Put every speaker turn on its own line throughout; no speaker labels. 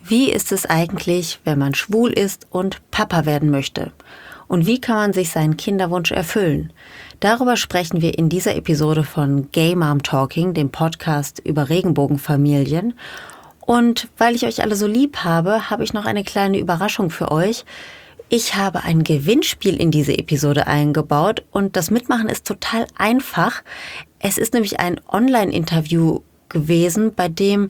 Wie ist es eigentlich, wenn man schwul ist und Papa werden möchte? Und wie kann man sich seinen Kinderwunsch erfüllen? Darüber sprechen wir in dieser Episode von Gay Mom Talking, dem Podcast über Regenbogenfamilien. Und weil ich euch alle so lieb habe, habe ich noch eine kleine Überraschung für euch. Ich habe ein Gewinnspiel in diese Episode eingebaut und das Mitmachen ist total einfach. Es ist nämlich ein Online-Interview gewesen, bei dem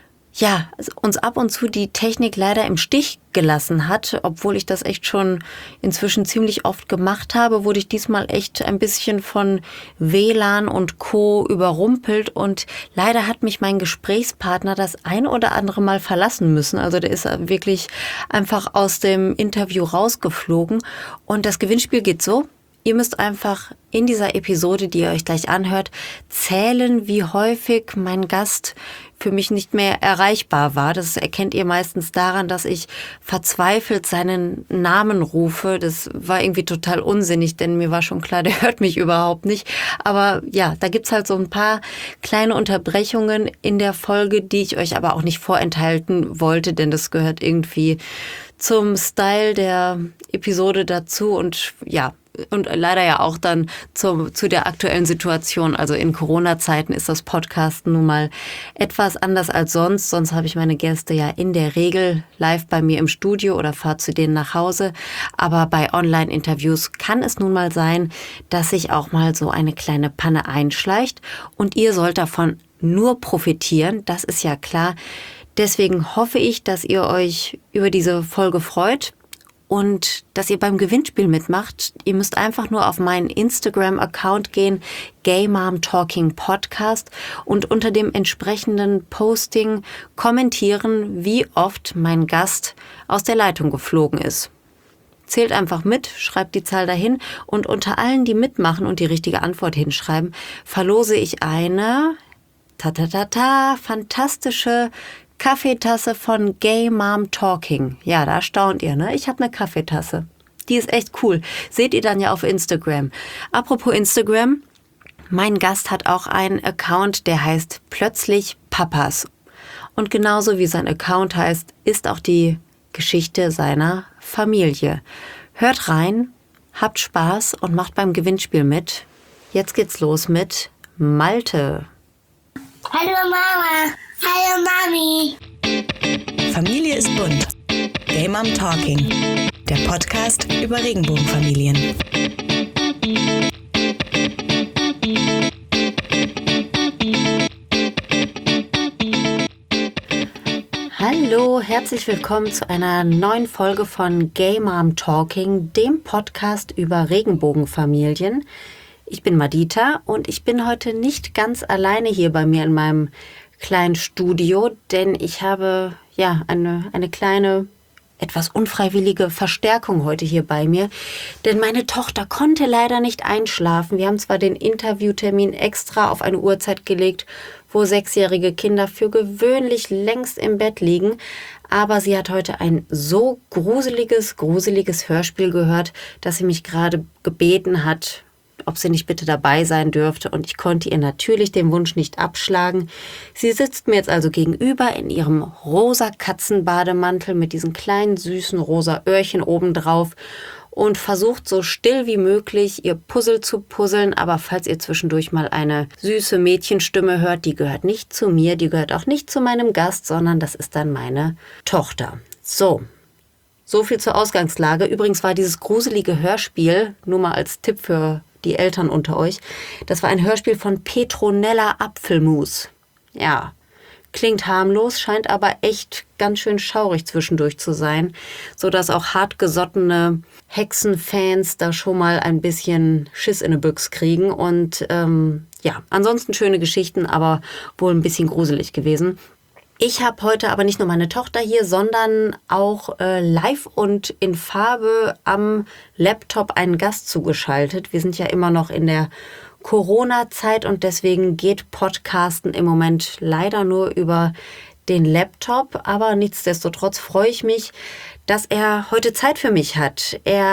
uns ab und zu die Technik leider im Stich gelassen hat. Obwohl ich das echt schon inzwischen ziemlich oft gemacht habe, wurde ich diesmal echt ein bisschen von WLAN und Co. überrumpelt. Und leider hat mich mein Gesprächspartner das ein oder andere Mal verlassen müssen. Also der ist wirklich einfach aus dem Interview rausgeflogen. Und das Gewinnspiel geht so: Ihr müsst einfach in dieser Episode, die ihr euch gleich anhört, zählen, wie häufig mein Gast für mich nicht mehr erreichbar war. Das erkennt ihr meistens daran, dass ich verzweifelt seinen Namen rufe. Das war irgendwie total unsinnig, denn mir war schon klar, der hört mich überhaupt nicht. Aber ja, da gibt's halt so ein paar kleine Unterbrechungen in der Folge, die ich euch aber auch nicht vorenthalten wollte, denn das gehört irgendwie zum Style der Episode dazu und leider ja auch dann zu der aktuellen Situation. Also in Corona-Zeiten ist das Podcasten nun mal etwas anders als sonst. Sonst habe ich meine Gäste ja in der Regel live bei mir im Studio oder fahre zu denen nach Hause. Aber bei Online-Interviews kann es nun mal sein, dass sich auch mal so eine kleine Panne einschleicht. Und ihr sollt davon nur profitieren, das ist ja klar. Deswegen hoffe ich, dass ihr euch über diese Folge freut und dass ihr beim Gewinnspiel mitmacht. Ihr müsst einfach nur auf meinen Instagram-Account gehen, Gay Mom Talking Podcast, und unter dem entsprechenden Posting kommentieren, wie oft mein Gast aus der Leitung geflogen ist. Zählt einfach mit, schreibt die Zahl dahin und unter allen, die mitmachen und die richtige Antwort hinschreiben, verlose ich eine fantastische Kaffeetasse von Gay Mom Talking. Ja, da staunt ihr, ne? Ich habe eine Kaffeetasse. Die ist echt cool. Seht ihr dann ja auf Instagram. Apropos Instagram, mein Gast hat auch einen Account, der heißt Plötzlich Papas. Und genauso wie sein Account heißt, ist auch die Geschichte seiner Familie. Hört rein, habt Spaß und macht beim Gewinnspiel mit. Jetzt geht's los mit Malte.
Hallo Mama. Hallo Mami.
Familie ist bunt. Gay Mom Talking. Der Podcast über Regenbogenfamilien.
Hallo, herzlich willkommen zu einer neuen Folge von Gay Mom Talking, dem Podcast über Regenbogenfamilien. Ich bin Madita und ich bin heute nicht ganz alleine hier bei mir in meinem kleinen Studio, denn ich habe eine kleine, etwas unfreiwillige Verstärkung heute hier bei mir, denn meine Tochter konnte leider nicht einschlafen. Wir haben zwar den Interviewtermin extra auf eine Uhrzeit gelegt, wo 6-jährige Kinder für gewöhnlich längst im Bett liegen, aber sie hat heute ein so gruseliges Hörspiel gehört, dass sie mich gerade gebeten hat, ob sie nicht bitte dabei sein dürfte, und ich konnte ihr natürlich den Wunsch nicht abschlagen. Sie sitzt mir jetzt also gegenüber in ihrem rosa Katzenbademantel mit diesen kleinen süßen rosa Öhrchen obendrauf und versucht so still wie möglich ihr Puzzle zu puzzeln. Aber falls ihr zwischendurch mal eine süße Mädchenstimme hört, die gehört nicht zu mir, die gehört auch nicht zu meinem Gast, sondern das ist dann meine Tochter. So viel zur Ausgangslage. Übrigens war dieses gruselige Hörspiel, nur mal als Tipp für die Eltern unter euch, das war ein Hörspiel von Petronella Apfelmus. Ja, klingt harmlos, scheint aber echt ganz schön schaurig zwischendurch zu sein, sodass auch hartgesottene Hexenfans da schon mal ein bisschen Schiss in die Büchs kriegen. Und ansonsten schöne Geschichten, aber wohl ein bisschen gruselig gewesen. Ich habe heute aber nicht nur meine Tochter hier, sondern auch live und in Farbe am Laptop einen Gast zugeschaltet. Wir sind ja immer noch in der Corona-Zeit und deswegen geht Podcasten im Moment leider nur über den Laptop. Aber nichtsdestotrotz freue ich mich, dass er heute Zeit für mich hat. Er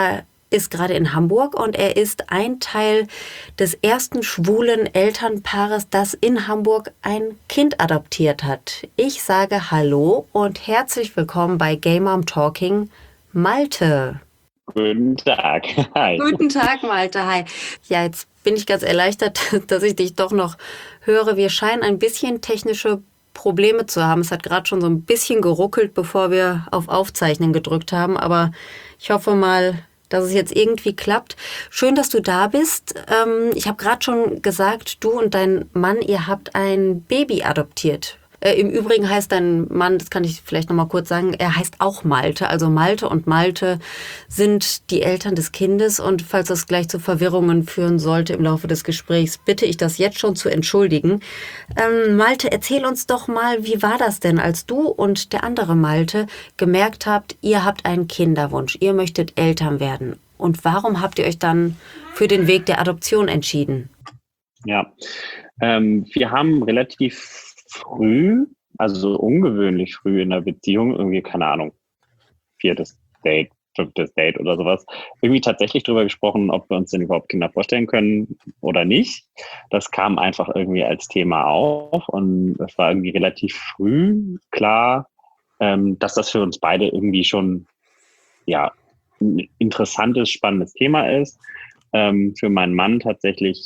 ist gerade in Hamburg und er ist ein Teil des ersten schwulen Elternpaares, das in Hamburg ein Kind adoptiert hat. Ich sage Hallo und herzlich willkommen bei Game Mom Talking, Malte.
Guten Tag. Hi.
Guten Tag, Malte. Hi. Ja, jetzt bin ich ganz erleichtert, dass ich dich doch noch höre. Wir scheinen ein bisschen technische Probleme zu haben. Es hat gerade schon so ein bisschen geruckelt, bevor wir auf Aufzeichnen gedrückt haben. Aber ich hoffe mal, dass es jetzt irgendwie klappt. Schön, dass du da bist. Ich habe gerade schon gesagt, du und dein Mann, ihr habt ein Baby adoptiert. Im Übrigen heißt dein Mann, das kann ich vielleicht noch mal kurz sagen, er heißt auch Malte. Also Malte und Malte sind die Eltern des Kindes. Und falls das gleich zu Verwirrungen führen sollte im Laufe des Gesprächs, bitte ich das jetzt schon zu entschuldigen. Malte, erzähl uns doch mal, wie war das denn, als du und der andere Malte gemerkt habt, ihr habt einen Kinderwunsch, ihr möchtet Eltern werden. Und warum habt ihr euch dann für den Weg der Adoption entschieden?
Ja, wir haben relativ früh, also ungewöhnlich früh in der Beziehung, irgendwie, keine Ahnung, 4. Date, 5. Date oder sowas, irgendwie tatsächlich drüber gesprochen, ob wir uns denn überhaupt Kinder vorstellen können oder nicht. Das kam einfach irgendwie als Thema auf und es war irgendwie relativ früh klar, dass das für uns beide irgendwie schon, ja, ein interessantes, spannendes Thema ist. Für meinen Mann tatsächlich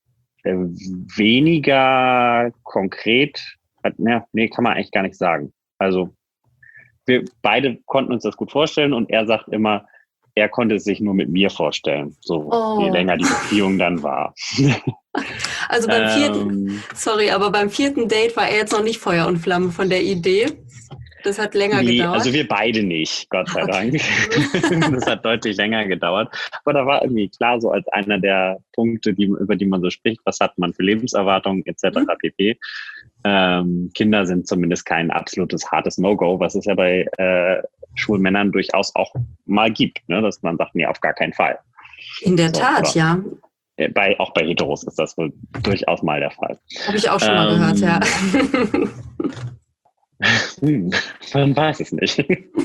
weniger konkret, nee, kann man eigentlich gar nicht sagen. Also wir beide konnten uns das gut vorstellen und er sagt immer, er konnte es sich nur mit mir vorstellen, so je länger die Beziehung dann war.
Also beim vierten Date war er jetzt noch nicht Feuer und Flamme von der Idee. Das hat länger gedauert.
Also wir beide nicht, Gott sei Dank. Das hat deutlich länger gedauert. Aber da war irgendwie klar, so als einer der Punkte, über die man so spricht, was hat man für Lebenserwartungen etc. pp. Kinder sind zumindest kein absolutes hartes No-Go, was es ja bei schwulen Männern durchaus auch mal gibt, ne? Dass man sagt, nee, auf gar keinen Fall.
In der Tat, ja.
Auch bei Heteros ist das wohl durchaus mal der Fall.
Habe ich auch schon mal gehört, ja.
Man weiß es nicht.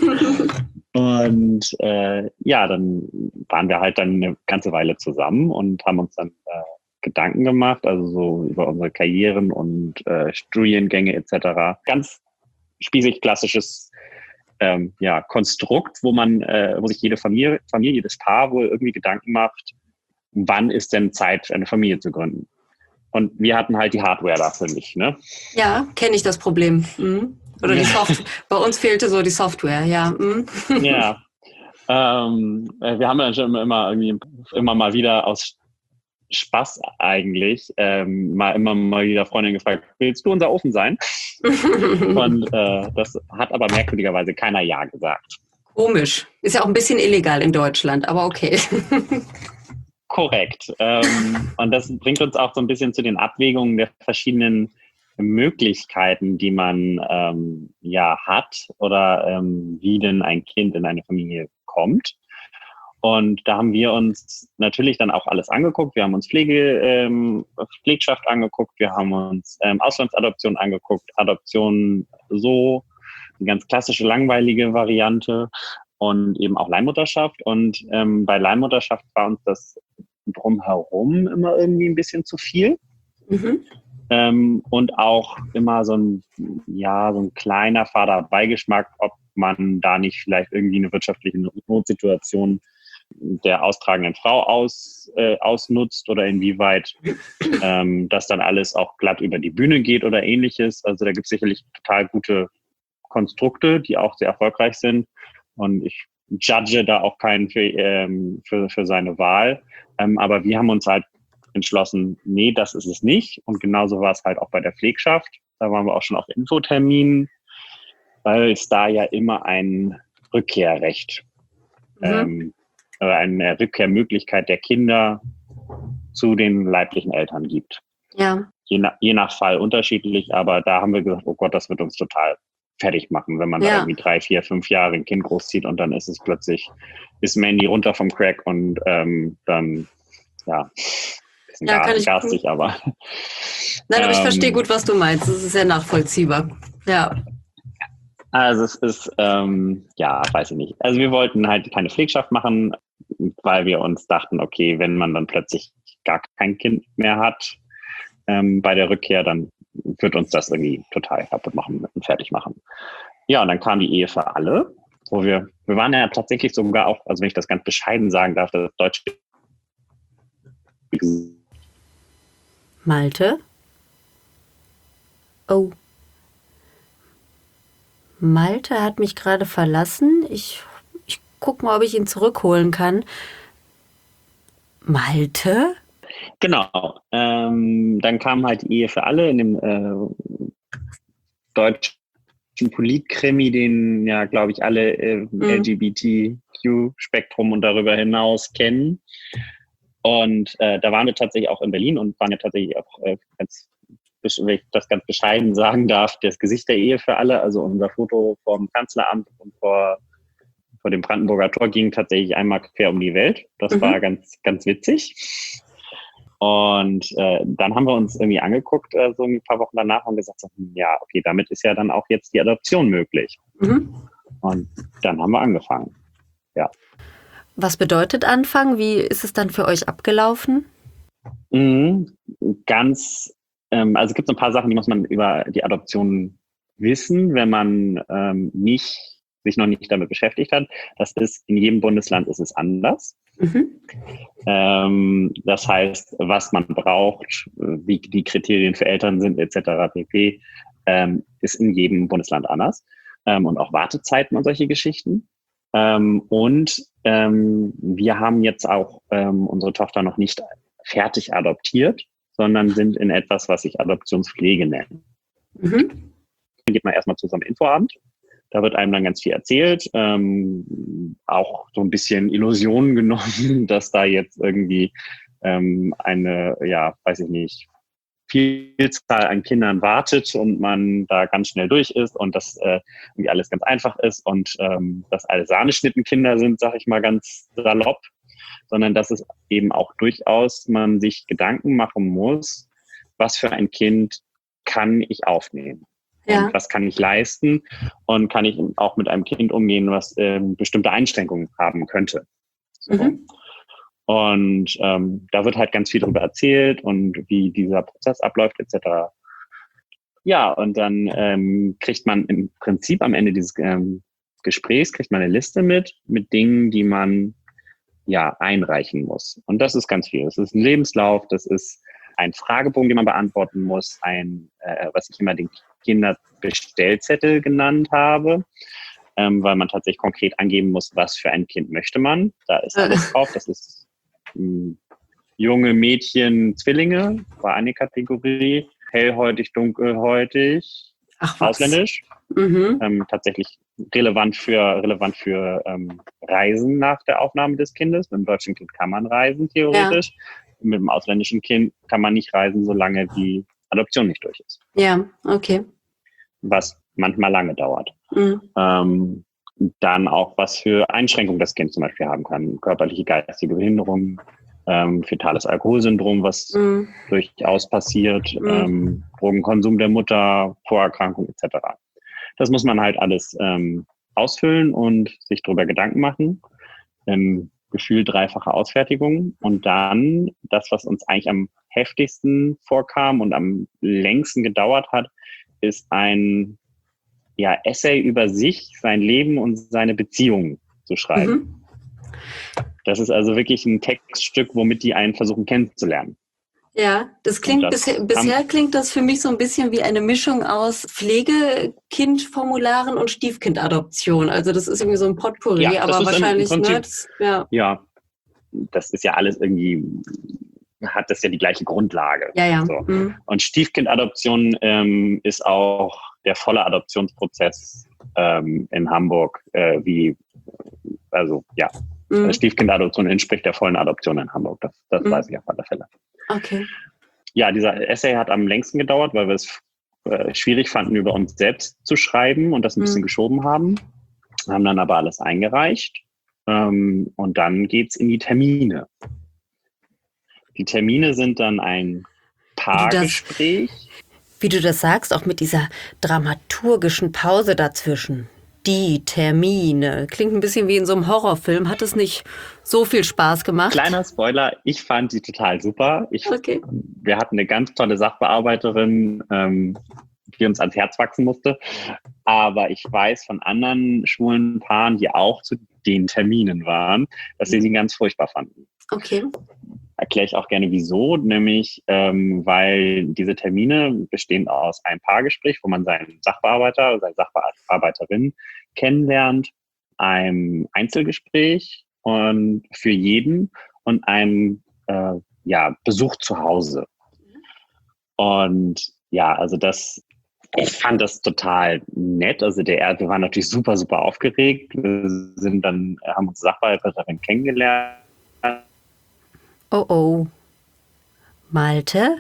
Und dann waren wir halt dann eine ganze Weile zusammen und haben uns dann Gedanken gemacht, also so über unsere Karrieren und Studiengänge etc. Ganz spießig klassisches Konstrukt, wo sich jede Familie, jedes Paar wohl irgendwie Gedanken macht, wann ist denn Zeit, eine Familie zu gründen. Und wir hatten halt die Hardware dafür nicht, ne? Ja,
kenne ich das Problem. Mhm. Oder die Software. Bei uns fehlte so die Software, ja. Mhm.
Ja. Wir haben ja schon immer mal wieder aus Spaß eigentlich immer mal wieder Freundin gefragt, willst du unser Ofen sein? Und das hat aber merkwürdigerweise keiner Ja gesagt.
Komisch. Ist ja auch ein bisschen illegal in Deutschland, aber okay.
Korrekt. Und das bringt uns auch so ein bisschen zu den Abwägungen der verschiedenen Möglichkeiten, die man hat oder wie denn ein Kind in eine Familie kommt. Und da haben wir uns natürlich dann auch alles angeguckt. Wir haben uns Pflegschaft angeguckt, wir haben uns Auslandsadoption angeguckt, Adoption so, eine ganz klassische, langweilige Variante und eben auch Leihmutterschaft. Und bei Leihmutterschaft war uns das drumherum immer irgendwie ein bisschen zu viel. Mhm. Und auch immer so ein kleiner fader Beigeschmack, ob man da nicht vielleicht irgendwie eine wirtschaftliche Notsituation der austragenden Frau ausnutzt oder inwieweit das dann alles auch glatt über die Bühne geht oder ähnliches. Also da gibt es sicherlich total gute Konstrukte, die auch sehr erfolgreich sind. Und ich judge da auch keinen für seine Wahl. Aber wir haben uns halt entschlossen, nee, das ist es nicht. Und genauso war es halt auch bei der Pflegschaft. Da waren wir auch schon auf Infoterminen, weil es da ja immer ein Rückkehrrecht, eine Rückkehrmöglichkeit der Kinder zu den leiblichen Eltern gibt.
Ja.
Je nach Fall unterschiedlich, aber da haben wir gesagt, oh Gott, das wird uns total fertig machen, wenn man da irgendwie 3, 4, 5 Jahre ein Kind großzieht und dann ist es plötzlich, ist Mandy runter vom Crack und dann, bisschen garstig, aber...
Nein, aber ich verstehe gut, was du meinst. Das ist sehr nachvollziehbar. Ja.
Also es ist, weiß ich nicht. Also wir wollten halt keine Pflegschaft machen. weil wir uns dachten, okay, wenn man dann plötzlich gar kein Kind mehr hat bei der Rückkehr, dann wird uns das irgendwie total kaputt machen und fertig machen. Ja, und dann kam die Ehe für alle, wo wir waren ja tatsächlich sogar auch, also wenn ich das ganz bescheiden sagen darf, das deutsche
Malte? Oh. Malte hat mich gerade verlassen. Ich guck mal, ob ich ihn zurückholen kann. Malte?
Genau. Dann kam halt die Ehe für alle in dem deutschen Politkrimi, den ja, glaube ich, alle LGBTQ-Spektrum und darüber hinaus kennen. Und da waren wir tatsächlich auch in Berlin und waren ja tatsächlich auch wenn ich das ganz bescheiden sagen darf, das Gesicht der Ehe für alle, also unser Foto vom Kanzleramt und vor dem Brandenburger Tor ging tatsächlich einmal quer um die Welt. Das war ganz, ganz witzig. Und dann haben wir uns irgendwie angeguckt, so ein paar Wochen danach und gesagt, ja, okay, damit ist ja dann auch jetzt die Adoption möglich. Und dann haben wir angefangen, ja.
Was bedeutet anfangen? Wie ist es dann für euch abgelaufen?
Also es gibt so ein paar Sachen, die muss man über die Adoption wissen, wenn man sich noch nicht damit beschäftigt hat. Das ist, in jedem Bundesland ist es anders. Das heißt, was man braucht, wie die Kriterien für Eltern sind, etc. pp., ist in jedem Bundesland anders. Und auch Wartezeiten und solche Geschichten. Und wir haben jetzt auch unsere Tochter noch nicht fertig adoptiert, sondern sind in etwas, was sich Adoptionspflege nennt. Dann geht man erstmal zu so einem Infoabend. Da wird einem dann ganz viel erzählt, auch so ein bisschen Illusionen genommen, dass da jetzt irgendwie eine, ja, weiß ich nicht, Vielzahl an Kindern wartet und man da ganz schnell durch ist und dass irgendwie alles ganz einfach ist und dass alle Sahneschnittenkinder sind, sag ich mal ganz salopp, sondern dass es eben auch durchaus man sich Gedanken machen muss, was für ein Kind kann ich aufnehmen. Ja. Und was kann ich leisten und kann ich auch mit einem Kind umgehen, was bestimmte Einschränkungen haben könnte. So. Und da wird halt ganz viel darüber erzählt und wie dieser Prozess abläuft etc. Ja, und dann kriegt man im Prinzip am Ende dieses Gesprächs kriegt man eine Liste mit Dingen, die man ja einreichen muss. Und das ist ganz viel. Das ist ein Lebenslauf, das ist ein Fragebogen, den man beantworten muss, was ich immer den Kinderbestellzettel genannt habe, weil man tatsächlich konkret angeben muss, was für ein Kind möchte man. Da ist alles drauf. Das ist junge Mädchen, Zwillinge, war eine Kategorie. Hellhäutig, dunkelhäutig, ausländisch. Tatsächlich relevant für Reisen nach der Aufnahme des Kindes. Mit dem deutschen Kind kann man reisen, theoretisch. Ja. Mit dem ausländischen Kind kann man nicht reisen, solange die Adoption nicht durch ist.
Ja, okay.
Was manchmal lange dauert. Dann auch, was für Einschränkungen das Kind zum Beispiel haben kann. Körperliche, geistige Behinderung, fetales Alkoholsyndrom, was durchaus passiert, Drogenkonsum der Mutter, Vorerkrankung etc. Das muss man halt alles ausfüllen und sich darüber Gedanken machen. Gefühlt dreifache Ausfertigung. Und dann das, was uns eigentlich am heftigsten vorkam und am längsten gedauert hat, ist ein Essay über sich, sein Leben und seine Beziehungen zu schreiben. Das ist also wirklich ein Textstück, womit die einen versuchen kennenzulernen.
Ja, das klingt bisher klingt das für mich so ein bisschen wie eine Mischung aus Pflegekindformularen und Stiefkindadoption. Also das ist irgendwie so ein Potpourri, ja, aber wahrscheinlich
nicht. Ja, das ist ja alles irgendwie, hat das ja die gleiche Grundlage.
Ja.
So. Und Stiefkindadoption ist auch der volle Adoptionsprozess in Hamburg, Stiefkindadoption entspricht der vollen Adoption in Hamburg. Das weiß ich auf alle Fälle.
Okay.
Ja, dieser Essay hat am längsten gedauert, weil wir es schwierig fanden, über uns selbst zu schreiben und das ein bisschen geschoben haben. Haben dann aber alles eingereicht. Und dann geht's in die Termine. Die Termine sind dann ein Paargespräch.
Wie du das sagst, auch mit dieser dramaturgischen Pause dazwischen. Die Termine. Klingt ein bisschen wie in so einem Horrorfilm. Hat es nicht so viel Spaß gemacht?
Kleiner Spoiler, ich fand die total super.
Okay.
Wir hatten eine ganz tolle Sachbearbeiterin, die uns ans Herz wachsen musste. Aber ich weiß von anderen schwulen Paaren, die auch zu den Terminen waren, dass sie ganz furchtbar fanden.
Okay.
Erkläre ich auch gerne wieso, nämlich weil diese Termine bestehen aus einem Paargespräch, wo man seinen Sachbearbeiter oder seine Sachbearbeiterin kennenlernt, einem Einzelgespräch und für jeden und einem Besuch zu Hause. Und ja, also ich fand das total nett. Also wir waren natürlich super, super aufgeregt. Haben uns Sachbearbeiterin kennengelernt.
Oh. Malte?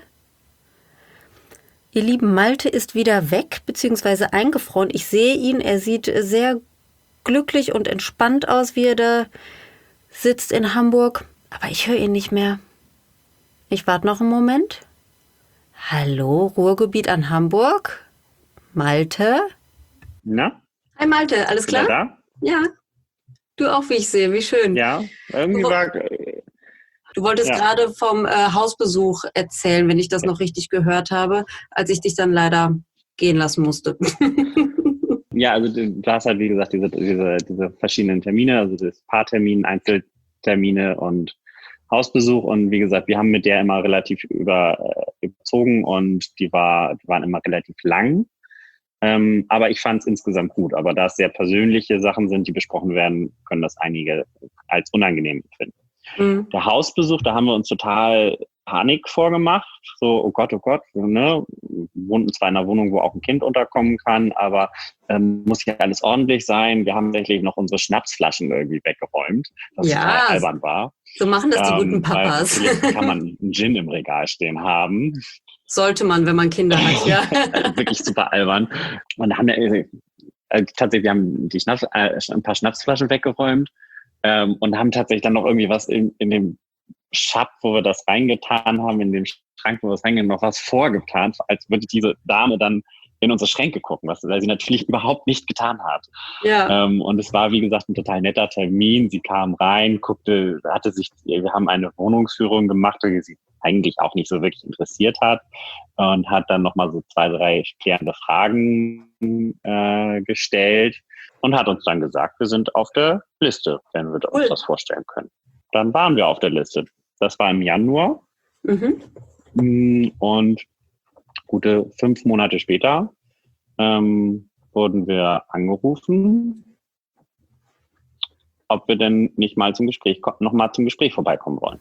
Ihr lieben, Malte ist wieder weg, beziehungsweise eingefroren. Ich sehe ihn, er sieht sehr glücklich und entspannt aus, wie er da sitzt in Hamburg. Aber ich höre ihn nicht mehr. Ich warte noch einen Moment. Hallo, Ruhrgebiet an Hamburg? Malte?
Na?
Hi Malte, alles klar?
Da?
Ja. Du auch, wie ich sehe, wie schön.
Ja, irgendwie war...
Du wolltest gerade vom Hausbesuch erzählen, wenn ich das noch richtig gehört habe, als ich dich dann leider gehen lassen musste.
Ja, also du hast halt, wie gesagt, diese verschiedenen Termine, also das Paartermin, Einzeltermine und Hausbesuch. Und wie gesagt, wir haben mit der immer relativ überzogen und die waren immer relativ lang. Aber ich fand es insgesamt gut. Aber da es sehr persönliche Sachen sind, die besprochen werden, können das einige als unangenehm empfinden. Mhm. Der Hausbesuch, da haben wir uns total Panik vorgemacht. So, oh Gott, ne? Wohnen zwar in einer Wohnung, wo auch ein Kind unterkommen kann, aber muss ja alles ordentlich sein. Wir haben tatsächlich noch unsere Schnapsflaschen irgendwie weggeräumt, was total albern war.
So machen das die guten Papas.
Natürlich kann man einen Gin im Regal stehen haben.
Sollte man, wenn man Kinder hat, ja.
Wirklich super albern. Und da haben wir tatsächlich, wir haben ein paar Schnapsflaschen weggeräumt. Und haben tatsächlich dann noch irgendwie was in dem Schab, wo wir das reingetan haben, in dem Schrank, wo wir das reingetan haben, noch was vorgetan, als würde diese Dame dann in unsere Schränke gucken, weil sie natürlich überhaupt nicht getan hat. Ja. Und es war, wie gesagt, ein total netter Termin. Sie kam rein, guckte, wir haben eine Wohnungsführung gemacht, die sie eigentlich auch nicht so wirklich interessiert hat und hat dann nochmal so 2, 3 klärende Fragen gestellt und hat uns dann gesagt, wir sind auf der Liste, wenn wir uns das vorstellen können. Dann waren wir auf der Liste. Das war im Januar. Mhm. Und gute 5 Monate später wurden wir angerufen, ob wir denn nicht mal nochmal zum Gespräch vorbeikommen wollen.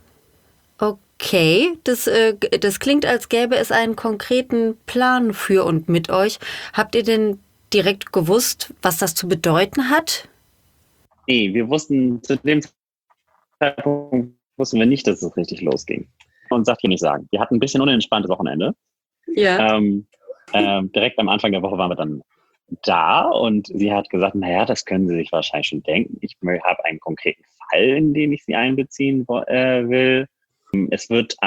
Okay, das klingt, als gäbe es einen konkreten Plan für und mit euch. Habt ihr denn direkt gewusst, was das zu bedeuten hat?
Nee, wir wussten zu dem Zeitpunkt nicht, dass es richtig losging. Und sagt hier nicht sagen. Wir hatten ein bisschen unentspanntes Wochenende. Ja. Direkt am Anfang der Woche waren wir dann da und sie hat gesagt, naja, das können Sie sich wahrscheinlich schon denken. Ich habe einen konkreten Fall, in den ich Sie einbeziehen will. Es wird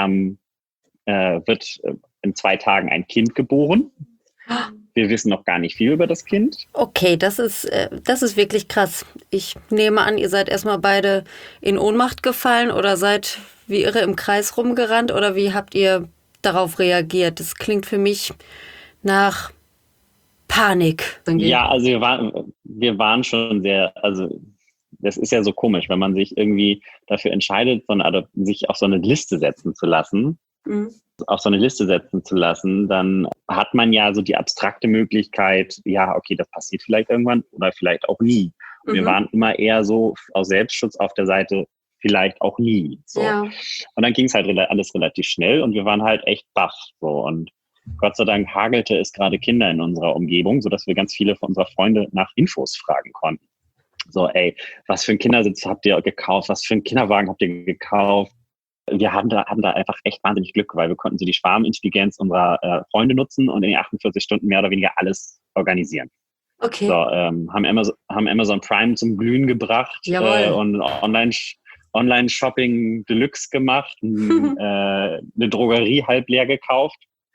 in 2 Tagen ein Kind geboren. Wir wissen noch gar nicht viel über das Kind.
Okay, das ist wirklich krass. Ich nehme an, ihr seid erstmal beide in Ohnmacht gefallen oder seid wie irre im Kreis rumgerannt oder wie habt ihr darauf reagiert? Das klingt für mich nach Panik.
Ja, also wir waren schon sehr, also das ist ja so komisch, wenn man sich irgendwie dafür entscheidet, sich auf so eine Liste setzen zu lassen. Mhm. Dann hat man ja so die abstrakte Möglichkeit, ja, okay, das passiert vielleicht irgendwann oder vielleicht auch nie. Mhm. Wir waren immer eher so aus Selbstschutz auf der Seite, vielleicht auch nie. So. Ja. Und dann ging es halt alles relativ schnell und wir waren halt echt baff. So. Und Gott sei Dank hagelte es gerade Kinder in unserer Umgebung, sodass wir ganz viele von unserer Freunde nach Infos fragen konnten. So, ey, was für einen Kindersitz habt ihr gekauft? Was für einen Kinderwagen habt ihr gekauft? Wir hatten da einfach echt wahnsinnig Glück, weil wir konnten so die Schwarmintelligenz unserer Freunde nutzen und in den 48 Stunden mehr oder weniger alles organisieren. Okay. So, haben Amazon Prime zum Glühen gebracht und Online-Shopping Deluxe gemacht, eine Drogerie halb leer gekauft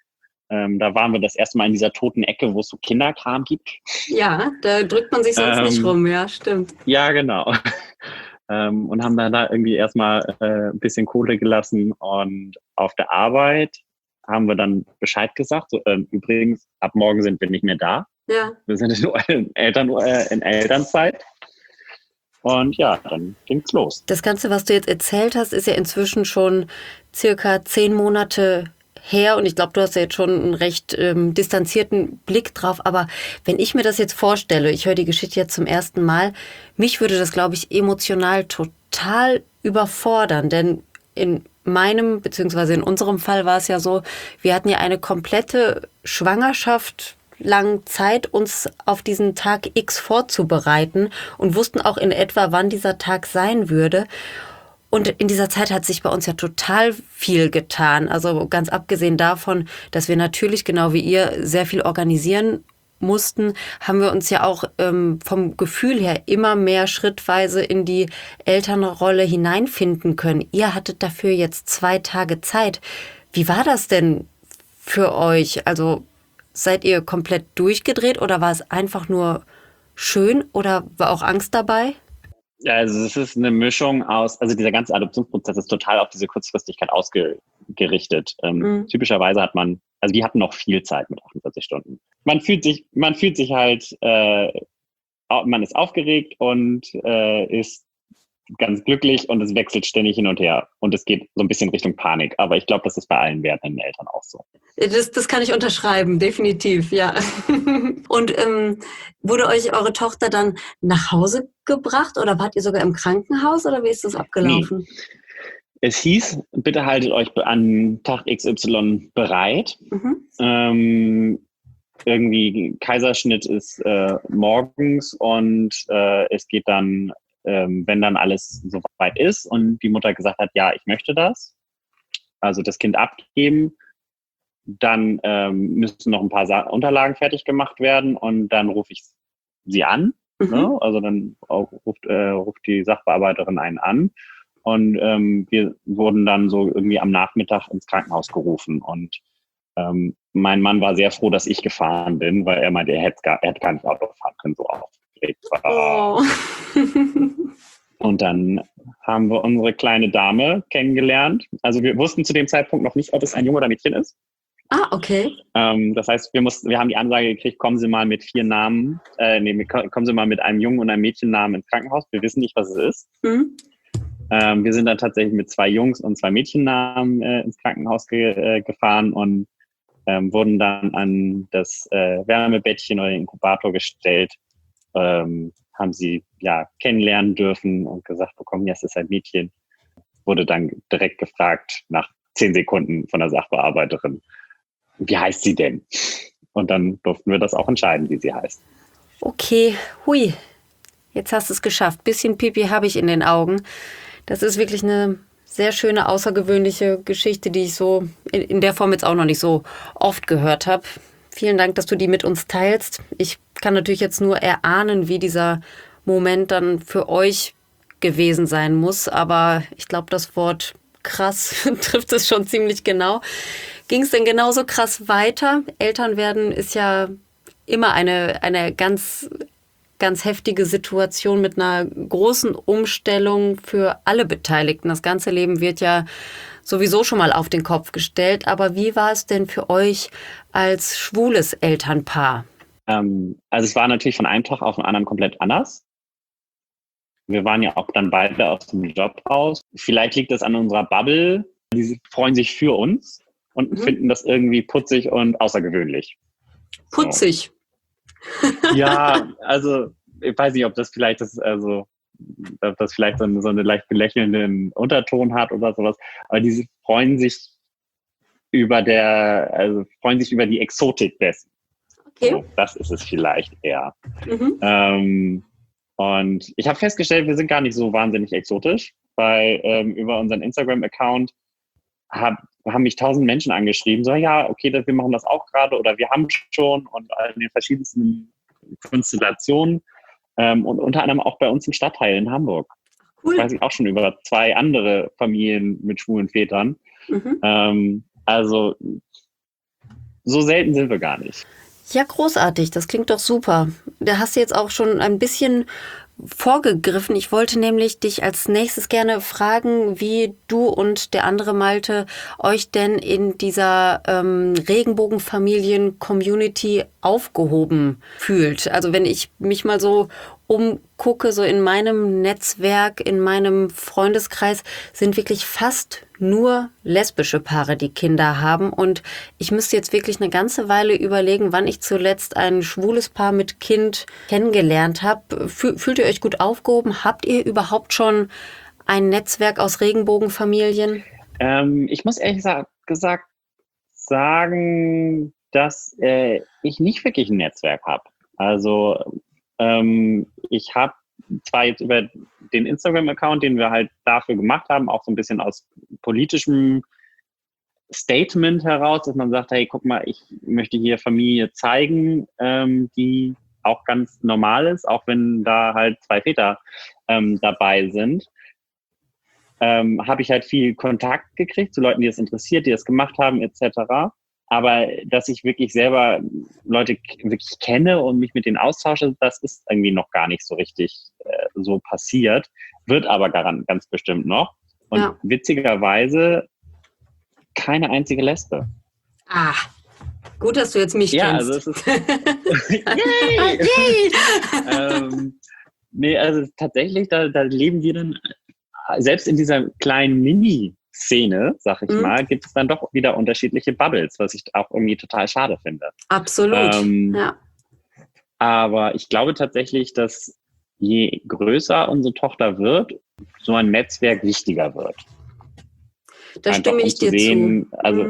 Da waren wir das erste Mal in dieser toten Ecke, wo es so Kinderkram gibt.
Ja, da drückt man sich sonst nicht rum, ja, stimmt.
Ja, genau. Und haben dann da irgendwie erstmal ein bisschen Kohle gelassen. Und auf der Arbeit haben wir dann Bescheid gesagt. So, übrigens, ab morgen sind wir nicht mehr da.
Ja.
Wir sind in Elternzeit. Und ja, dann ging's los.
Das Ganze, was du jetzt erzählt hast, ist ja inzwischen schon circa 10 Monate her. Und ich glaube, du hast ja jetzt schon einen recht distanzierten Blick drauf. Aber wenn ich mir das jetzt vorstelle, ich höre die Geschichte jetzt zum ersten Mal, mich würde das, glaube ich, emotional total überfordern. Denn in meinem, beziehungsweise in unserem Fall war es ja so, wir hatten ja eine komplette Schwangerschaft lang Zeit, uns auf diesen Tag X vorzubereiten und wussten auch in etwa, wann dieser Tag sein würde. Und in dieser Zeit hat sich bei uns ja total viel getan. Also ganz abgesehen davon, dass wir natürlich, genau wie ihr, sehr viel organisieren mussten, haben wir uns ja auch vom Gefühl her immer mehr schrittweise in die Elternrolle hineinfinden können. Ihr hattet dafür jetzt 2 Tage Zeit. Wie war das denn für euch? Also seid ihr komplett durchgedreht oder war es einfach nur schön oder war auch Angst dabei?
Ja, also es ist eine Mischung aus, also dieser ganze Adoptionsprozess ist total auf diese Kurzfristigkeit ausgerichtet. Typischerweise hat man, also die hatten noch viel Zeit mit 48 Stunden. Man fühlt sich halt, man ist aufgeregt und ist ganz glücklich und es wechselt ständig hin und her. Und es geht so ein bisschen Richtung Panik. Aber ich glaube, das ist bei allen werdenden Eltern auch so.
Das kann ich unterschreiben, definitiv, ja. Und wurde euch eure Tochter dann nach Hause gebracht oder wart ihr sogar im Krankenhaus oder wie ist das abgelaufen?
Nee. Es hieß, bitte haltet euch an Tag XY bereit. Irgendwie Kaiserschnitt ist morgens und es geht dann, wenn dann alles soweit ist und die Mutter gesagt hat, ja, ich möchte das, also das Kind abgeben, dann müssen noch ein paar Unterlagen fertig gemacht werden und dann rufe ich sie an. Ne? Also dann ruft die Sachbearbeiterin einen an und wir wurden dann so irgendwie am Nachmittag ins Krankenhaus gerufen und mein Mann war sehr froh, dass ich gefahren bin, weil er meinte, er hätte gar nicht Auto fahren können, so aufgeregt war.
Oh.
Und dann haben wir unsere kleine Dame kennengelernt. Also wir wussten zu dem Zeitpunkt noch nicht, ob es ein Junge oder ein Mädchen ist.
Ah, okay.
Das heißt, wir haben die Ansage gekriegt, kommen Sie mal mit 4 Namen, kommen Sie mal mit einem Jungen und einem Mädchennamen ins Krankenhaus. Wir wissen nicht, was es ist. Wir sind dann tatsächlich mit 2 Jungs und 2 Mädchennamen ins Krankenhaus gefahren und wurden dann an das Wärmebettchen oder den Inkubator gestellt, haben sie ja kennenlernen dürfen und gesagt bekommen, ja, es ist ein Mädchen. Wurde dann direkt gefragt nach 10 Sekunden von der Sachbearbeiterin, wie heißt sie denn? Und dann durften wir das auch entscheiden, wie sie heißt.
Okay, hui, jetzt hast du es geschafft. Bisschen Pipi habe ich in den Augen. Das ist wirklich eine sehr schöne, außergewöhnliche Geschichte, die ich so in der Form jetzt auch noch nicht so oft gehört habe. Vielen Dank, dass du die mit uns teilst. Ich kann natürlich jetzt nur erahnen, wie dieser Moment dann für euch gewesen sein muss. Aber ich glaube, das Wort krass trifft es schon ziemlich genau. Ging es denn genauso krass weiter? Eltern werden ist ja immer eine ganz, ganz heftige Situation mit einer großen Umstellung für alle Beteiligten. Das ganze Leben wird ja sowieso schon mal auf den Kopf gestellt. Aber wie war es denn für euch als schwules Elternpaar?
Also es war natürlich von einem Tag auf den anderen komplett anders. Wir waren ja auch dann beide aus dem Job raus. Vielleicht liegt das an unserer Bubble. Die freuen sich für uns und finden das irgendwie putzig und außergewöhnlich.
Putzig?
So. Ja, also ich weiß nicht, ob das vielleicht so eine leicht belächelnden Unterton hat oder sowas. Aber die freuen sich über die Exotik dessen. Okay. So, das ist es vielleicht eher. Und ich habe festgestellt, wir sind gar nicht so wahnsinnig exotisch, weil über unseren Instagram-Account haben mich 1000 Menschen angeschrieben, so ja, okay, wir machen das auch gerade oder wir haben schon und in den verschiedensten Konstellationen und unter anderem auch bei uns im Stadtteil in Hamburg. Cool. Weiß ich auch schon über 2 andere Familien mit schwulen Vätern. Also so selten sind wir gar nicht.
Ja, großartig. Das klingt doch super. Da hast du jetzt auch schon ein bisschen vorgegriffen. Ich wollte nämlich dich als nächstes gerne fragen, wie du und der andere Malte euch denn in dieser Regenbogenfamilien-Community aufgehoben fühlt. Also wenn ich mich mal so umgucke, so in meinem Netzwerk, in meinem Freundeskreis, sind wirklich fast nur lesbische Paare, die Kinder haben. Und ich müsste jetzt wirklich eine ganze Weile überlegen, wann ich zuletzt ein schwules Paar mit Kind kennengelernt habe. Fühlt ihr euch gut aufgehoben? Habt ihr überhaupt schon ein Netzwerk aus Regenbogenfamilien?
Ich muss ehrlich gesagt sagen, dass ich nicht wirklich ein Netzwerk habe. Also ich habe zwar jetzt über den Instagram-Account, den wir halt dafür gemacht haben, auch so ein bisschen aus politischem Statement heraus, dass man sagt, hey, guck mal, ich möchte hier Familie zeigen, die auch ganz normal ist, auch wenn da halt 2 Väter dabei sind. Habe ich halt viel Kontakt gekriegt zu Leuten, die das interessiert, die das gemacht haben, etc. Aber dass ich wirklich selber Leute wirklich kenne und mich mit denen austausche, das ist irgendwie noch gar nicht so richtig so passiert. Wird aber ganz bestimmt noch. Und witzigerweise keine einzige Lesbe.
Ah, gut, dass du jetzt mich kennst.
Ja, also es ist... Yay! Nee, also tatsächlich, da leben wir dann, selbst in dieser kleinen Mini-Szene, sag ich mal, gibt es dann doch wieder unterschiedliche Bubbles, was ich auch irgendwie total schade finde.
Absolut, ja.
Aber ich glaube tatsächlich, dass je größer unsere Tochter wird, so ein Netzwerk wichtiger wird.
Da stimme ich dir zu.
Also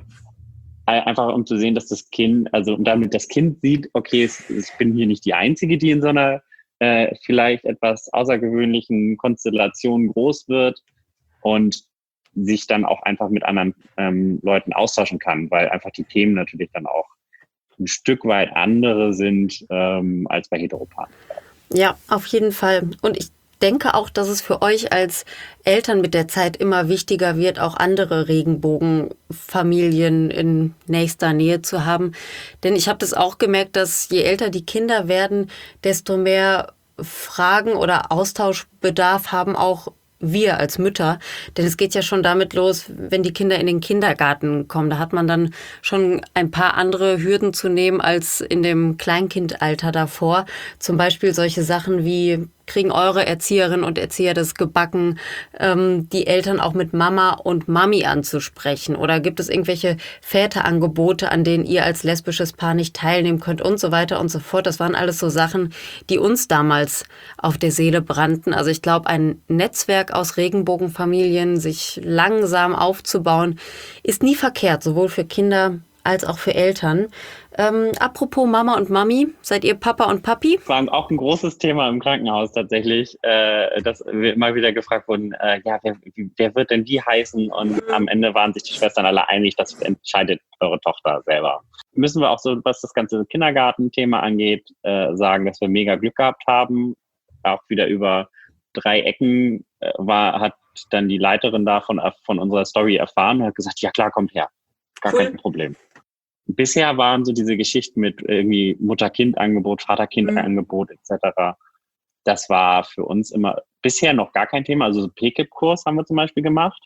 einfach um zu sehen, dass das Kind, also damit das Kind sieht, okay, ich bin hier nicht die Einzige, die in so einer vielleicht etwas außergewöhnlichen Konstellation groß wird und sich dann auch einfach mit anderen Leuten austauschen kann, weil einfach die Themen natürlich dann auch ein Stück weit andere sind als bei Heteropaaren.
Ja, auf jeden Fall. Und ich denke auch, dass es für euch als Eltern mit der Zeit immer wichtiger wird, auch andere Regenbogenfamilien in nächster Nähe zu haben. Denn ich habe das auch gemerkt, dass je älter die Kinder werden, desto mehr Fragen oder Austauschbedarf haben auch wir als Mütter. Denn es geht ja schon damit los, wenn die Kinder in den Kindergarten kommen. Da hat man dann schon ein paar andere Hürden zu nehmen als in dem Kleinkindalter davor. Zum Beispiel solche Sachen wie: Kriegen eure Erzieherinnen und Erzieher das gebacken, die Eltern auch mit Mama und Mami anzusprechen? Oder gibt es irgendwelche Väterangebote, an denen ihr als lesbisches Paar nicht teilnehmen könnt und so weiter und so fort? Das waren alles so Sachen, die uns damals auf der Seele brannten. Also ich glaube, ein Netzwerk aus Regenbogenfamilien, sich langsam aufzubauen, ist nie verkehrt, sowohl für Kinder als auch für Eltern. Apropos Mama und Mami, seid ihr Papa und Papi?
Das war auch ein großes Thema im Krankenhaus tatsächlich, dass wir immer wieder gefragt wurden, wer wird denn die heißen? Und am Ende waren sich die Schwestern alle einig, das entscheidet eure Tochter selber. Müssen wir auch so, was das ganze Kindergartenthema angeht, sagen, dass wir mega Glück gehabt haben. Auch wieder über 3 Ecken hat dann die Leiterin da von unserer Story erfahren und hat gesagt, ja klar, kommt her. Gar
Cool.
kein Problem. Bisher waren so diese Geschichten mit irgendwie Mutter-Kind-Angebot, Vater-Kind-Angebot etc. Das war für uns immer bisher noch gar kein Thema. Also so PKIP-Kurs haben wir zum Beispiel gemacht.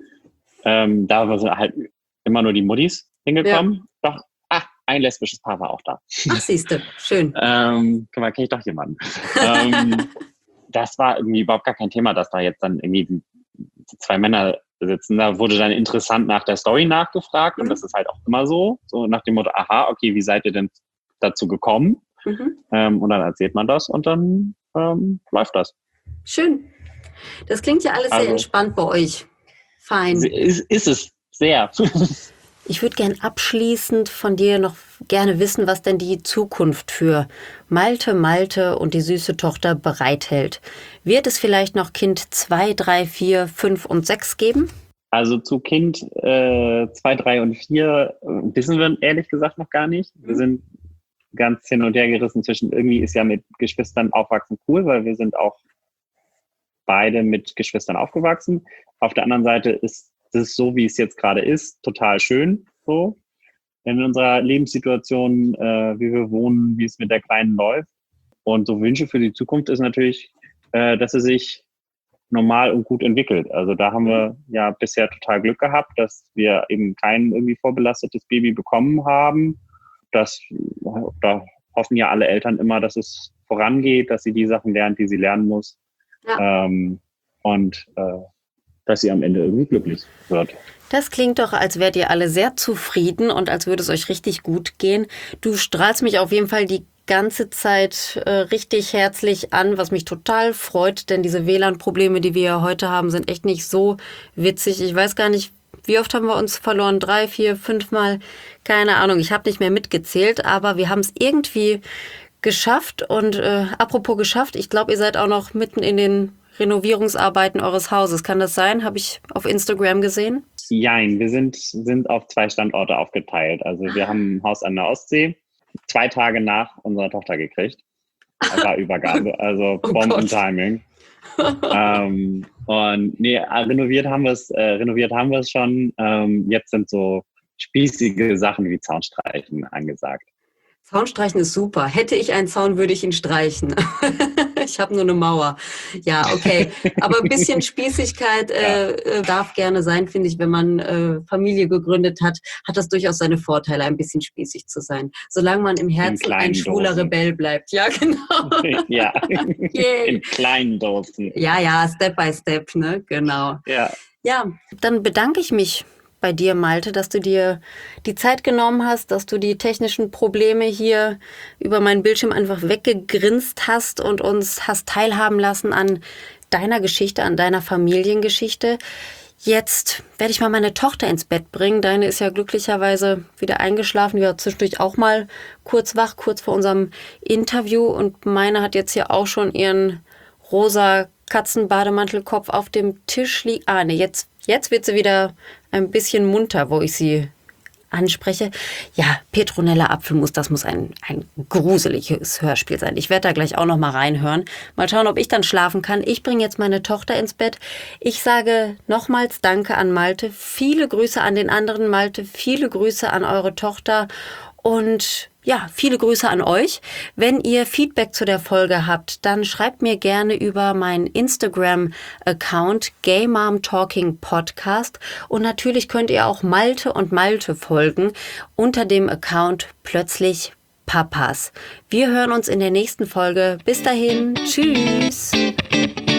Da waren halt immer nur die Muttis hingekommen. Ja. Doch, ein lesbisches Paar war auch da.
Ach, siehste, schön.
Kenn ich doch jemanden. Das war irgendwie überhaupt gar kein Thema, dass da jetzt dann irgendwie die 2 Männer sitzen. Da wurde dann interessant nach der Story nachgefragt und das ist halt auch immer so nach dem Motto, aha, okay, wie seid ihr denn dazu gekommen? Und dann erzählt man das und dann läuft das.
Schön. Das klingt ja alles sehr entspannt bei euch. Fein.
Ist es sehr.
Ich würde gern abschließend von dir noch gerne wissen, was denn die Zukunft für Malte und die süße Tochter bereithält. Wird es vielleicht noch Kind 2, 3, 4, 5 und 6 geben?
Also zu Kind 2, 3 und 4 wissen wir ehrlich gesagt noch gar nicht. Wir sind ganz hin und her gerissen zwischen, irgendwie ist ja mit Geschwistern aufwachsen cool, weil wir sind auch beide mit Geschwistern aufgewachsen. Auf der anderen Seite ist es so, wie es jetzt gerade ist, total schön so. in unserer Lebenssituation, wie wir wohnen, wie es mit der Kleinen läuft. Und so Wünsche für die Zukunft ist natürlich, dass sie sich normal und gut entwickelt. Also da haben wir ja bisher total Glück gehabt, dass wir eben kein irgendwie vorbelastetes Baby bekommen haben. Da hoffen ja alle Eltern immer, dass es vorangeht, dass sie die Sachen lernt, die sie lernen muss. Ja. Und dass sie am Ende irgendwie glücklich wird.
Das klingt doch, als wärt ihr alle sehr zufrieden und als würde es euch richtig gut gehen. Du strahlst mich auf jeden Fall die ganze Zeit richtig herzlich an, was mich total freut, denn diese WLAN-Probleme, die wir ja heute haben, sind echt nicht so witzig. Ich weiß gar nicht, wie oft haben wir uns verloren? 3, 4, 5 Mal? Keine Ahnung, ich habe nicht mehr mitgezählt, aber wir haben es irgendwie geschafft. Und apropos geschafft, ich glaube, ihr seid auch noch mitten in den Renovierungsarbeiten eures Hauses. Kann das sein? Habe ich auf Instagram gesehen?
Nein, wir sind auf 2 Standorte aufgeteilt. Also wir haben ein Haus an der Ostsee, 2 Tage nach unserer Tochter gekriegt. Das war Übergabe, also Bomben-Timing. Und nee, renoviert haben wir es schon. Jetzt sind so spießige Sachen wie Zaunstreichen angesagt.
Zaunstreichen ist super. Hätte ich einen Zaun, würde ich ihn streichen. Ich habe nur eine Mauer. Ja, okay. Aber ein bisschen Spießigkeit darf gerne sein, finde ich. Wenn man Familie gegründet hat, hat das durchaus seine Vorteile, ein bisschen spießig zu sein. Solange man im Herzen ein schwuler Rebell bleibt. Ja, genau.
Ja, in kleinen Dosen.
Ja, Step by Step, ne? Genau. Ja, dann bedanke ich mich bei dir, Malte, dass du dir die Zeit genommen hast, dass du die technischen Probleme hier über meinen Bildschirm einfach weggegrinst hast und uns hast teilhaben lassen an deiner Geschichte, an deiner Familiengeschichte. Jetzt werde ich mal meine Tochter ins Bett bringen. Deine ist ja glücklicherweise wieder eingeschlafen. Die war zwischendurch auch mal kurz wach, kurz vor unserem Interview. Und meine hat jetzt hier auch schon ihren rosa Katzenbademantelkopf auf dem Tisch liegen. Jetzt wird sie wieder ein bisschen munter, wo ich sie anspreche. Ja, Petronella Apfelmus, das muss ein gruseliges Hörspiel sein. Ich werde da gleich auch noch mal reinhören. Mal schauen, ob ich dann schlafen kann. Ich bringe jetzt meine Tochter ins Bett. Ich sage nochmals Danke an Malte. Viele Grüße an den anderen Malte. Viele Grüße an eure Tochter. Und ja, viele Grüße an euch. Wenn ihr Feedback zu der Folge habt, dann schreibt mir gerne über meinen Instagram-Account Gay Mom Talking Podcast. Und natürlich könnt ihr auch Malte und Malte folgen unter dem Account Plötzlich Papas. Wir hören uns in der nächsten Folge. Bis dahin, tschüss!